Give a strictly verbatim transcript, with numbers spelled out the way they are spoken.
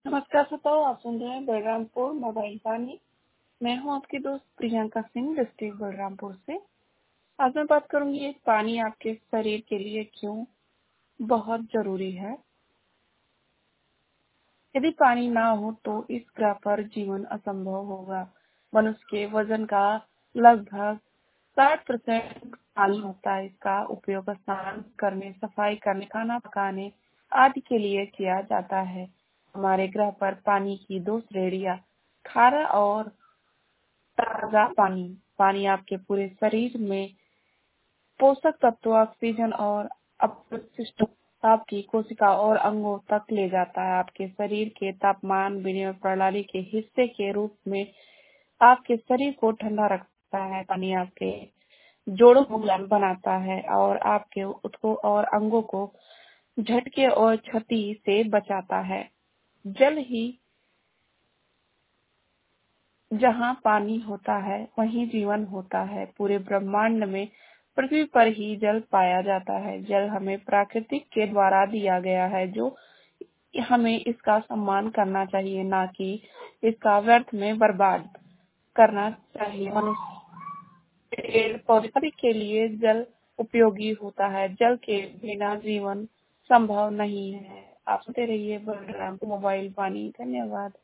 नमस्कार श्रोताओ, आप सुन रहे हैं बलरामपुर मोबाइल पानी। मैं हूं आपकी दोस्त प्रियंका सिंह, डिस्ट्रिक्ट बलरामपुर से। आज मैं बात करूंगी पानी आपके शरीर के लिए क्यों बहुत जरूरी है। यदि पानी ना हो तो इस ग्रह पर जीवन असंभव होगा। मनुष्य के वजन का लगभग साठ परसेंट पानी होता है। इसका उपयोग स्नान करने, सफाई करने, खाना पकाने आदि के लिए किया जाता है। हमारे ग्रह पर पानी की दो श्रेणियां, खारा और ताजा पानी। पानी आपके पूरे शरीर में पोषक तत्व, ऑक्सीजन और अपशिष्ट आपकी कोशिका और अंगों तक ले जाता है। आपके शरीर के तापमान विनिमय प्रणाली के हिस्से के रूप में आपके शरीर को ठंडा रखता है। पानी आपके जोड़ों को गर्म बनाता है और आपके उत्तकों और अंगों को झटके और क्षति से बचाता है। जल ही जहाँ पानी होता है वहीं जीवन होता है। पूरे ब्रह्मांड में पृथ्वी पर ही जल पाया जाता है। जल हमें प्रकृति के द्वारा दिया गया है, जो हमें इसका सम्मान करना चाहिए, ना कि इसका व्यर्थ में बर्बाद करना चाहिए। मनुष्य, पेड़ पौधे सभी के लिए जल उपयोगी होता है। जल के बिना जीवन संभव नहीं है। आप सुनते रहिए बलराम मोबाइल पानी। धन्यवाद।